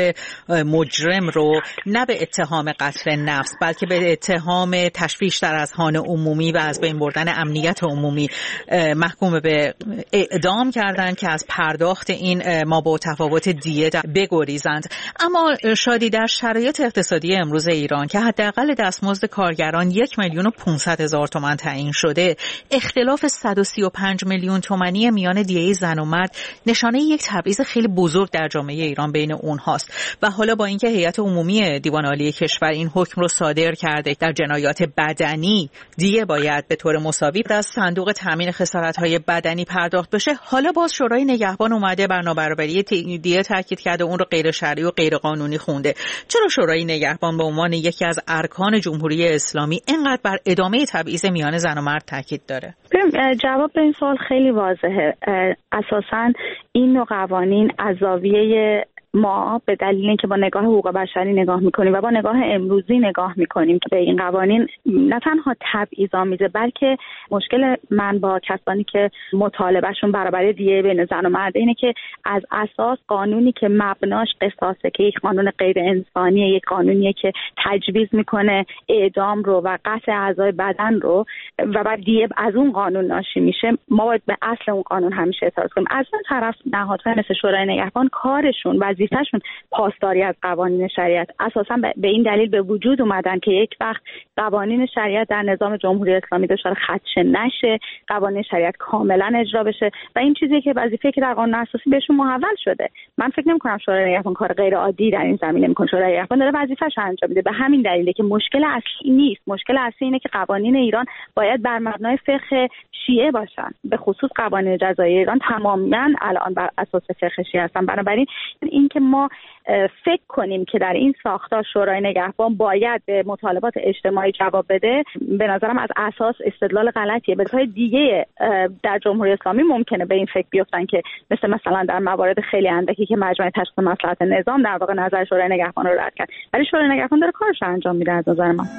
مجرم رو نه به اتهام قتل نفس بلکه به اتهام تشویش در اذهان عمومی و از بین بردن امنیت عمومی محکوم به اعدام کردن که از پرداخت این ما با تفاوت دیه بگریزند. اما شادی در شرایط اقتصادی امروز ایران که حداقل دستمزد کارگران 1,500,000 تومان تعیین شده، اختلاف 135 میلیون تومانی میان دیه زن و مرد نشانه یک تبعیض خیلی بزرگ در جامعه ایران بین اونهاست. و حالا با اینکه هیئت عمومی دیوان عالی کشور این حکم رو صادر کرده در جنایات بدنی دیه باید به طور مساوی از صندوق تامین خسارت‌های بدنی پرداخت بشه، حالا باز شورای نگهبان اومده بر نابرابری دیه تاکید کرده، اون رو غیر شرعی و غیر قانونی خونده. چرا شورای نگهبان به عنوان یکی از ارکان جمهوری اسلامی اینقدر بر ادامه تبعیض میان زن و مرد تاکید داره؟ جواب به این سوال خیلی واضحه. اساساً این نوع قوانین از زاویه ما به دلیل اینکه با نگاه حقوق بشری نگاه میکنیم و با نگاه امروزی نگاه میکنیم که به این قوانین نه تنها تبعیض‌آمیزه بلکه مشکل من با کسانی که مطالبهشون برابری دیه بین زن و مرد اینه که از اساس قانونی که مبناش قصاصه که یک قانون غیر انسانیه، یک قانونیه که تجویز میکنه اعدام رو و قطع اعضای بدن رو و بعد دیه از اون قانون ناشی میشه، ما باید به اصل اون قانون همیشه اعتراض کنیم. از اون طرف نهادهای مثل شورای نگهبان کارشون وظیفه‌شون پاسداری از قوانین شریعت اساساً به این دلیل به وجود اومدن که یک وقت قوانین شریعت در نظام جمهوری اسلامی دچار خدشه نشه، قوانین شریعت کاملا اجرا بشه و این چیزی که وظیفه‌ای که در قانون اساسی بهشون محول شده. من فکر نمی‌کنم شورای نگهبان کار غیر عادی در این زمینه می‌کنه. شورای نگهبان داره وظیفه‌اش رو انجام میده. به همین دلیله که مشکل اصلی نیست. مشکل اصلی اینه که قوانین ایران باید بر مبنای فقه شیعه باشن. به خصوص قوانین جزایی ایران تماماً الان بر اساس فقه شیعه هستن. بنابراین اینکه ما فکر کنیم که در این ساختار شورای نگهبان باید به مطالبات اجتماعی جواب بده، به نظرم از اساس استدلال غلطیه. به جای دیگه در جمهوری اسلامی ممکنه به این فکر بیفتن که مثلا در موارد خیلی اندکی که مجمع تشخیص مصلحت نظام در واقع نظر شورای نگهبان رو رد کرد، ولی شورای نگهبان داره کارش رو انجام میده از نظر من.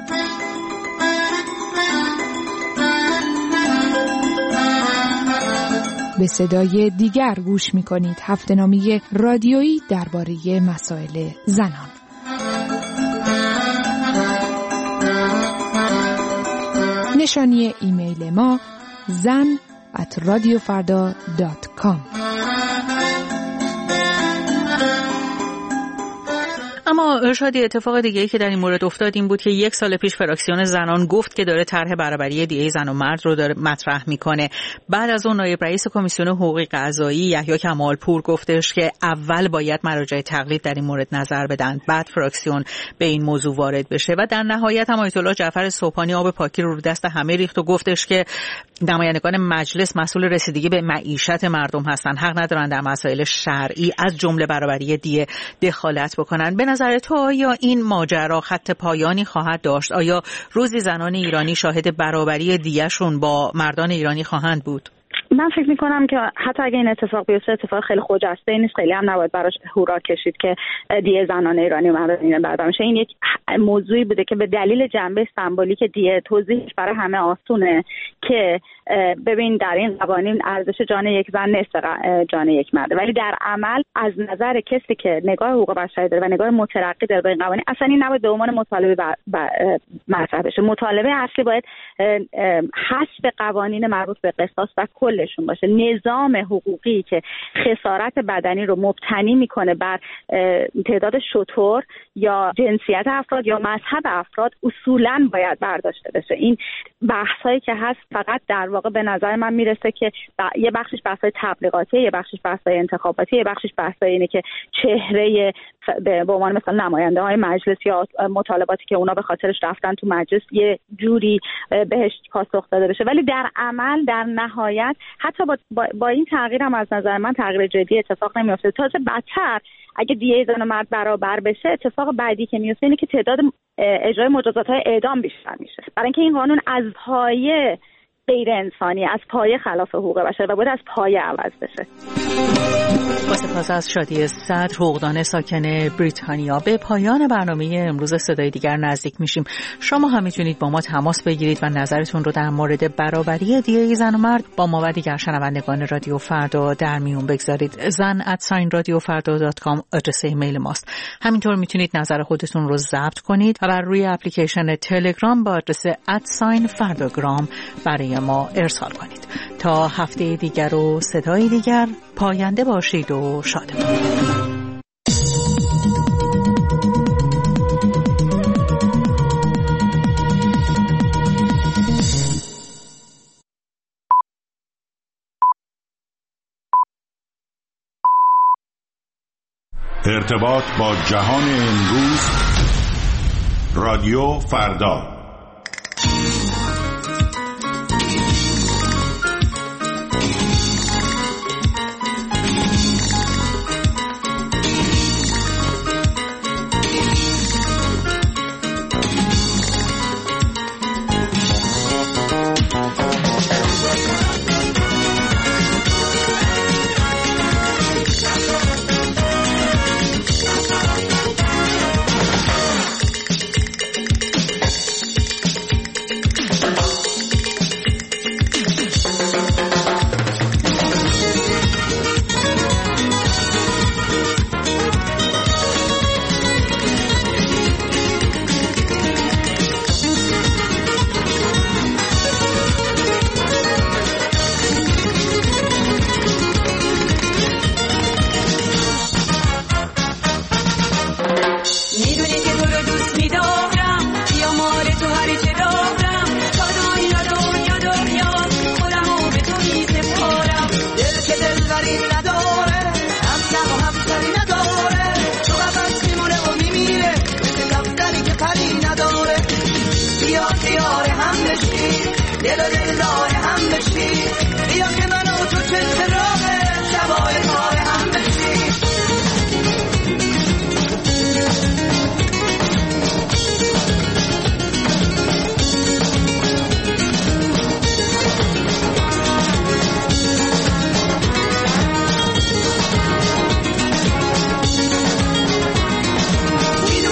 به صدای دیگر گوش می‌کنید، هفته‌نامه رادیویی درباره مسائل زنان. نشانی ایمیل ما zan@radiofarda.com. اما شادی اتفاق دیگه‌ای که در این مورد افتاد این بود که 1 سال پیش فراکسیون زنان گفت که داره طرح برابری دیه زن و مرد رو داره مطرح میکنه. بعد از اون نایب رئیس کمیسیون حقوق قضایی یحیی کمالپور گفتش که اول باید مراجع تقلید در این مورد نظر بدن، بعد فراکسیون به این موضوع وارد بشه و در نهایت هم آیت الله جعفر صبحانی آب پاکی رو دست همه ریخت و گفتش که نمایندگان مجلس مسئول رسیدگی به معیشت مردم هستن، حق ندارن در مسائل شرعی از جمله برابری دیه دخالت بکنن. به نظر تو آیا این ماجرا خط پایانی خواهد داشت؟ آیا روزی زنان ایرانی شاهد برابری دیه‌شون با مردان ایرانی خواهند بود؟ من فکر میکنم که حتی اگه این اتفاق بیفته اتفاق خیلی خجسته نیست، خیلی هم نباید براش هورا کشید که دیه زنان ایرانی و مردان ایرانی برابر میشه. این یک موضوعی بوده که به دلیل جنبه سمبولیک دیه توضیحش برای همه آسونه که ببین در این قوانین ارزش جان یک زن نصف جان یک مرد، ولی در عمل از نظر کسی که نگاه حقوق بشری داره و نگاه مترقی داره به این قوانین اصلا این نباید به عنوان مطالبه مطرح بشه. مطالبه اصلی باید حذف قوانین مربوط به قصاص و کلشون باشه. نظام حقوقی که خسارت بدنی رو مبتنی میکنه بر تعداد شتر یا جنسیت افراد یا مذهب افراد اصولاً باید برداشته بشه. این بحثایی که هست فقط در واقع به نظر من میرسه که یه بخشش بحثای تبلیغاتی، یه بخشش بحثای انتخاباتی، یه بخشش بحثای اینه که چهره به عنوان مثلا نماینده های مجلس یا مطالباتی که اونا به خاطرش رفتن تو مجلس یه جوری بهش پاسخ داده بشه، ولی در عمل در نهایت حتی با این تغییر هم از نظر من تغییر جدی اتفاق نمیفته. تازه بدتر اگه دیه زن و مرد برابر بشه اتفاق بعدی که میفته اینه که تعداد اجرای مجازات‌های اعدام بیشتر میشه، برای اینکه این قانون از پایه غیر انسانی، از پایه خلاف حقوق بشر و باید از پایه عوض بشه. با سپاس از شادی صدر، حقوقدان ساکن بریتانیا، به پایان برنامه امروز صدای دیگر نزدیک میشیم. شما هم میتونید با ما تماس بگیرید و نظرتون رو در مورد برابری دیه زن و مرد با ما و دیگر شنوندگان رادیو فردا در میون بگذارید. zan@radiofarda.com آدرس ایمیل ماست. همینطور میتونید نظر خودتون رو ضبط کنید و بر روی اپلیکیشن تلگرام با آدرس @fardagram برای ما ارسال کنید. تا هفته دیگر و صدای دیگر، پاینده باشید و شادمان. ارتباط با جهان امروز، رادیو فردا.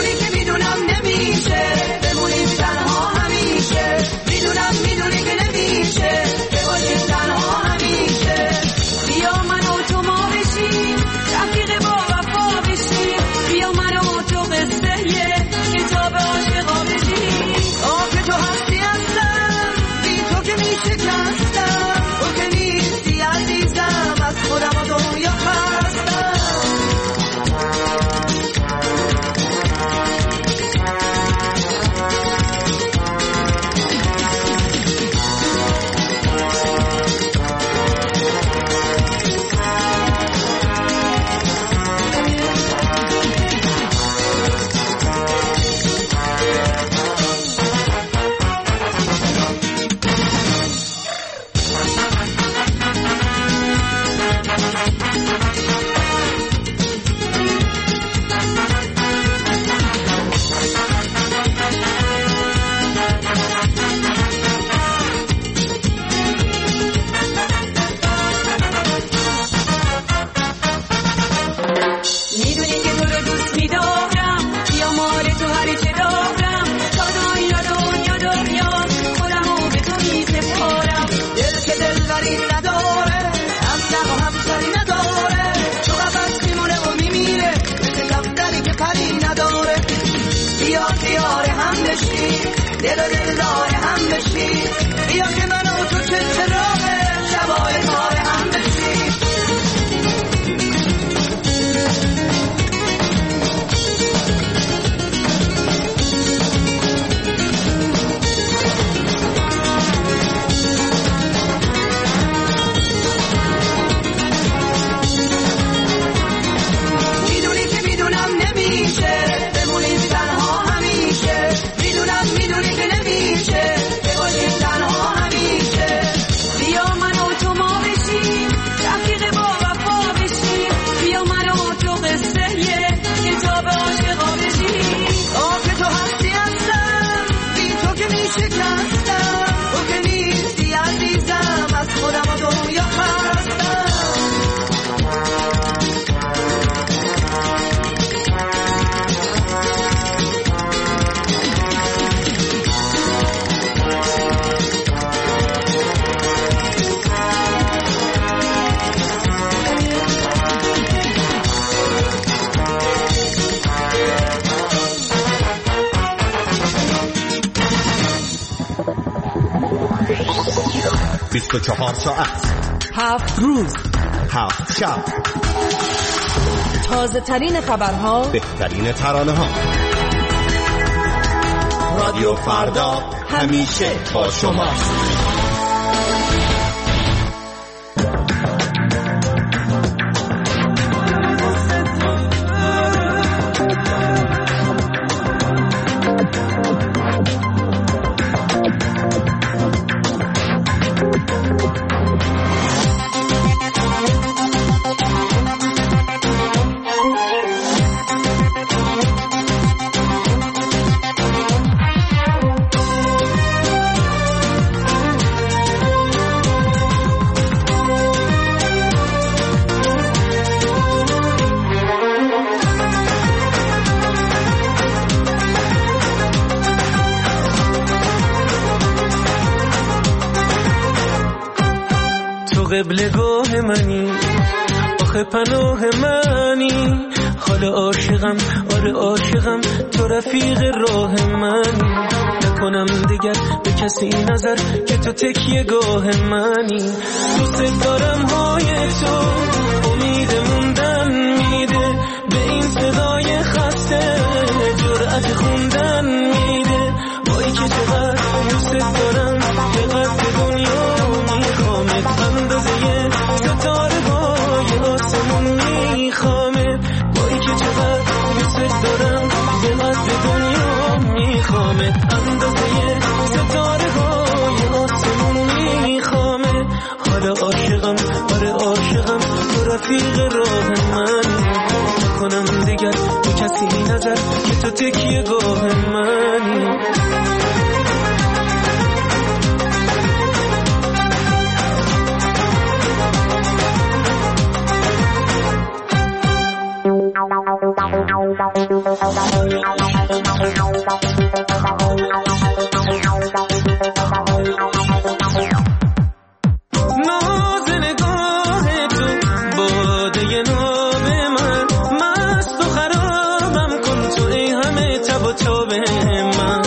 میدونی که نمیشه بشی، دل و دلدار هم بشی، بیا که من و تو چه چراغ شبای کار هم بشی. چهار ساعت 7 روز 7 شب تازه ترین خبرها بهترین ترانه ها رادیو فردا همیشه با شماست. قبلگاه منی، آخه پناه منی، حال عاشقم، آره عاشقم، تو رفیق راه منی، نکنم دیگر به کسی نظر که تو تکیه گاه منی، دوست دارم های تو امید موندن میده، به این صدای خسته جرأت خوندن میده، وای که چقدر دوست دارم به قد دنیا میخوامت، اندازه ستاره های آسمون میخوامت، وای که چقدر دوست دارم به قد دنیا میخوامت، اندازه ستاره های آسمون میخوامت، حالا عاشقم، آره عاشقم، تو رفیق راه منی، نکنم دیگر به کسی نظر که تو تکیه گاه منی. ناز نگاه تو باده ناب من، مست و خرابم کن تو ای همه تب و تاب من،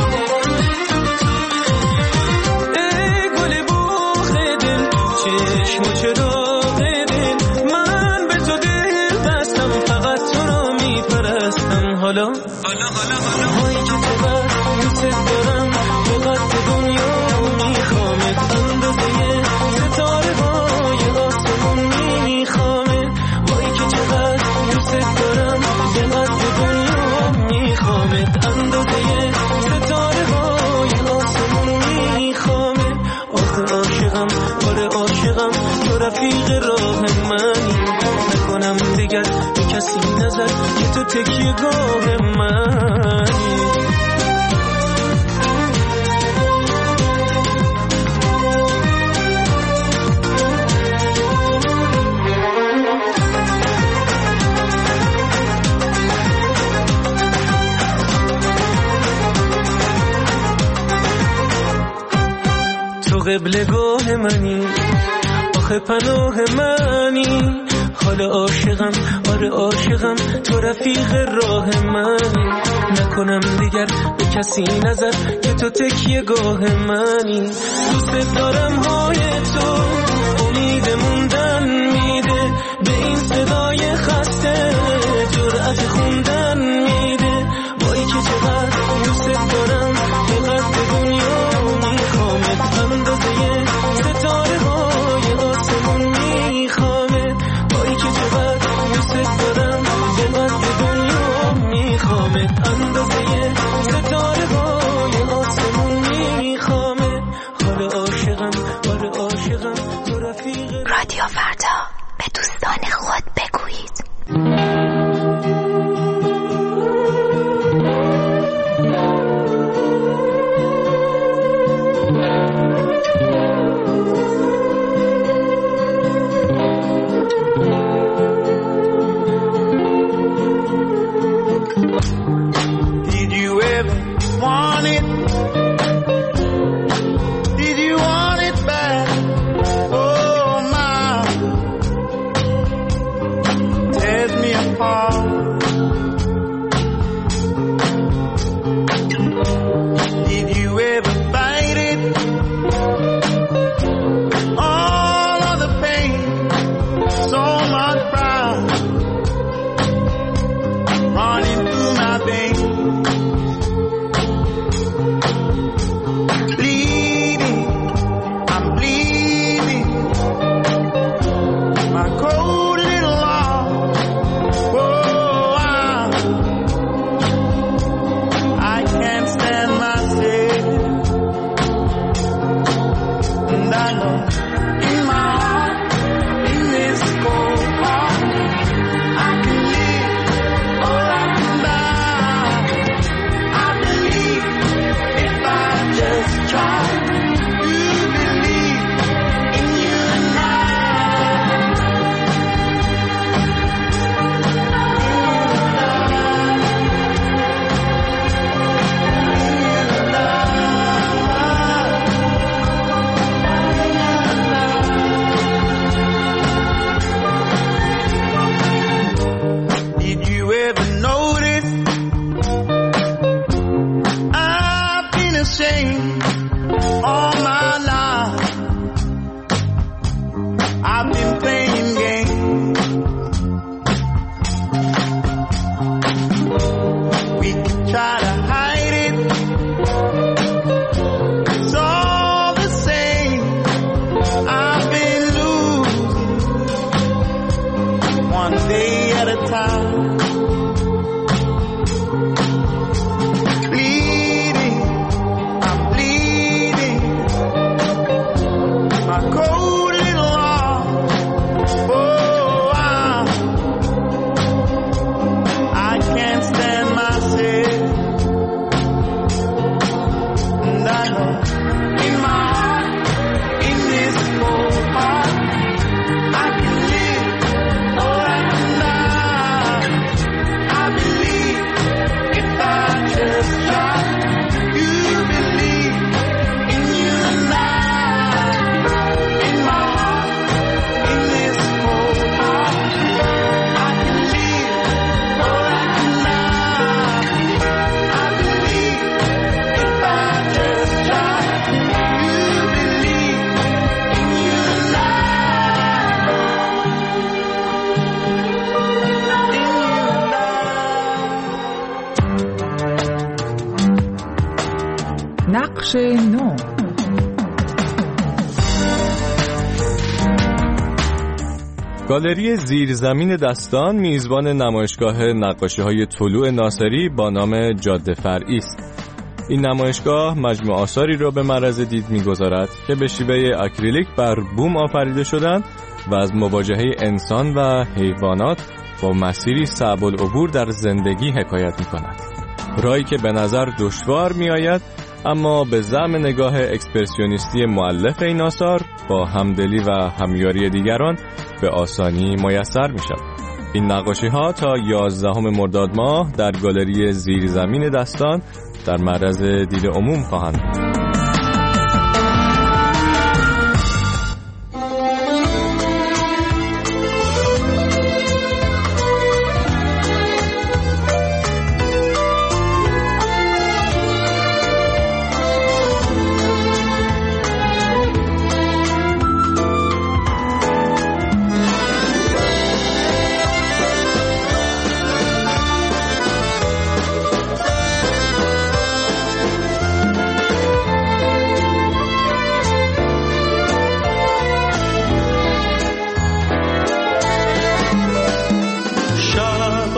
ای گل بوخ دل، چشم و چراغ دل، من به تو دل بستم، فقط تو را میپرستم، حالا هایی که چقدر دوست دارم به قد دنیا میخوامت، اندازه ستاره های آسمون میخوامت، هایی که چقدر دوست دارم به قد دنیا میخوامت، اندازه ستاره های آسمون میخوامت، آخه عاشقم، آره عاشقم، تو رفیق راه منی، نکنم دیگر به کسی نظر که تو تکیه گاه منی. تو قبلگاه منی، آخه پناه منی، حالا عاشقم، آره عاشقم، تو رفیق راه منی. نکنم دیگر به کسی نظر که تو تکیه گاه منی. دوست دارم های تو امید موندن میده، به این صدای خسته جرأت خوندن میده. وای که چقدر دوست دارم، چقدر دنیا میخوامت، اندازه ستاره های آسمون میخوامت. وای که چقدر دوست دارم، چقدر دنیا میخوامت، اندازه ستاره های آسمون میخوامت. حالا عاشقم، آره عاشقم، تو رفیق. رادیو فردا، به دوستان خود بگویید. Did you ever want it? Did you want it back? Oh my, tears me apart. Did you ever fight it? All of the pain, so much pride running through my veins. Bleeding, I'm bleeding. My cold little heart. Oh, I can't stand myself. And I know in my heart, in this cold heart, I can live or I can die. I believe if I just try. You believe in you and I. Did you ever notice I've been ashamed all my life? I've been playing games. We can try to hide it. It's all the same. I've been losing one day at a time. Bleeding, I'm bleeding. My cold little heart. Oh, I can't stand myself. And I know in my heart, in this cold heart, I can live or I can die. I believe if I just try. You believe in you and I. In my heart, in this cold heart, I can live or I can die. I believe if I just try. You believe in you and I. نقش نو. گالری زیرزمین دستان میزبان نمایشگاه نقاشی‌های طلوع ناصری با نام جاده فرعی است. این نمایشگاه مجموعه آثاری را به معرض دید می‌گذارد که به شیوه اکریلیک بر بوم آفریده شدند و از مواجهه انسان و حیوانات با مسیری صعب العبور در زندگی حکایت می‌کند. راهی که به نظر دشوار می‌آید، اما به زعم نگاه اکسپرسیونیستی مؤلف این آثار با همدلی و همیاری دیگران به آسانی میسر می‌شود. این نقاشی‌ها تا 11 مرداد ماه در گالری زیرزمین دستان در معرض دید عموم خواهند بود.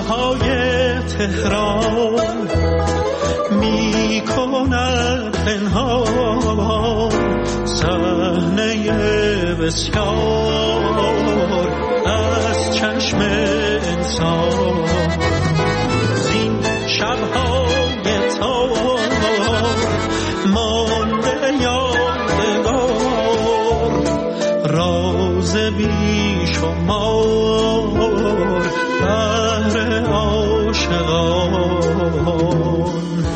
شب‌های تهران می کند پنهان صحنه بسیار از چشم انسان. زین شب‌های تار مانده یادگار راز بیشمار بهر عاشقان.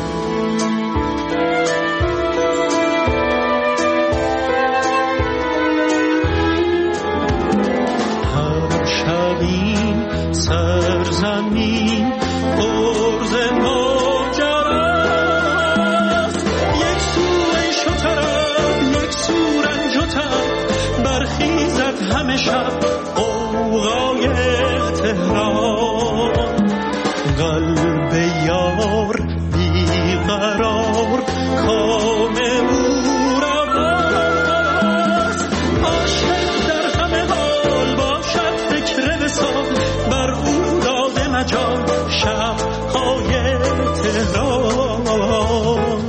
هر شبی سرزمین پرز ماجراست، یک سو عیش و طرب یک سو رنج و تب، برخیزد همه شب غوغای تهران. قلب یار بیقرار کام او را بست، عاشق در همه حال باشد فکر وصال، بر او داده مجال شب‌های تهران.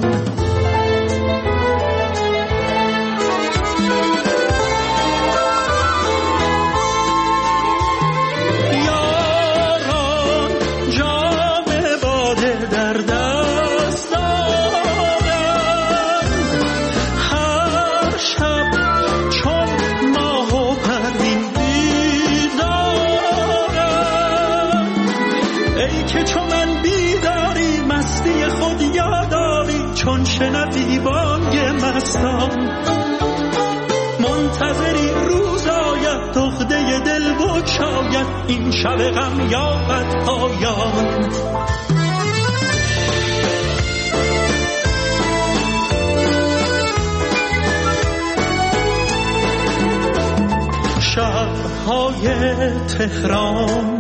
چون شنوی بانگ مستان منتظری روز آید، دغده دل بگشاید این شب غم یابد پایان. شب‌های تهران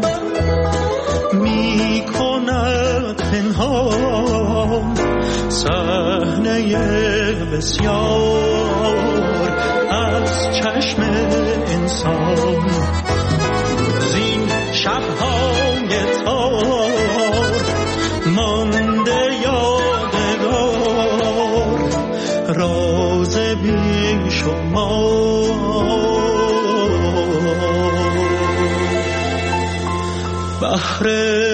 می کند پنهان صحنه بسیار از چشم انسان. زین شب‌های تار مانده یادگار راز بیشمار بهر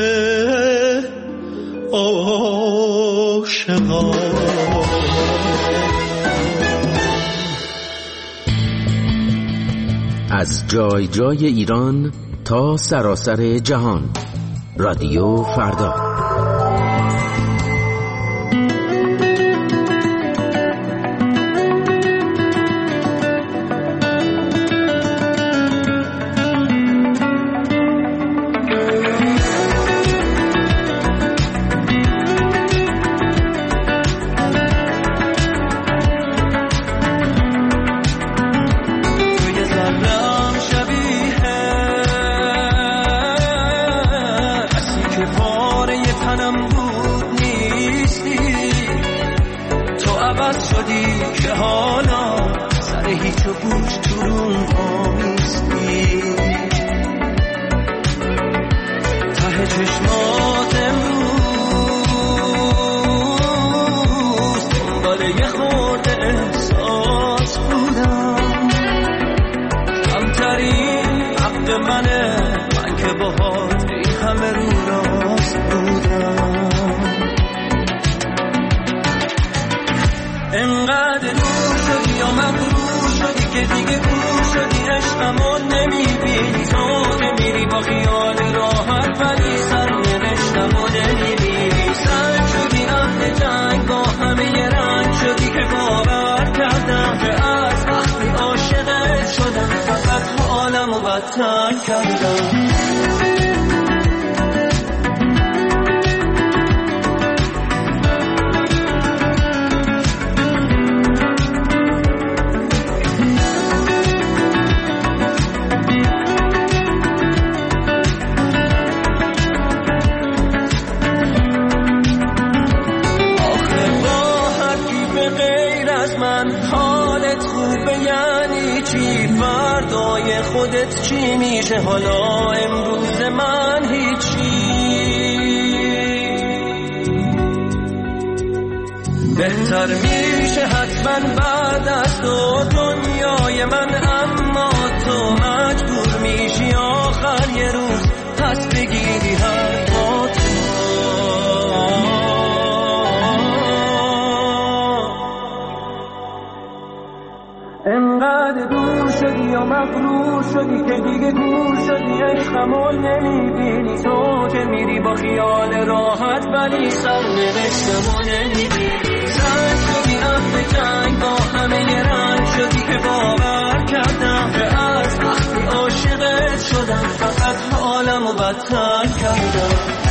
از جای جای ایران تا سراسر جهان، رادیو فردا. خودت چی میشه حالا امروز من هیچی بهتر میشه حتما بعد از تو دنیای من، اما تو مجبور میشی آخر یه روز پس بگیری حرفاتو. انقدر دور شدی و مغرور شدی که دیگه دور شدی، عشقمو نمیبینی. تو که میری با خیال راحت ولی سرنوشتمو نمیبینی. زنگ شدی اهل جنگ با همه ی رنگ شدی که باور کردم که از وقتی عاشقت شدم فقط حالمو بدتر کردم.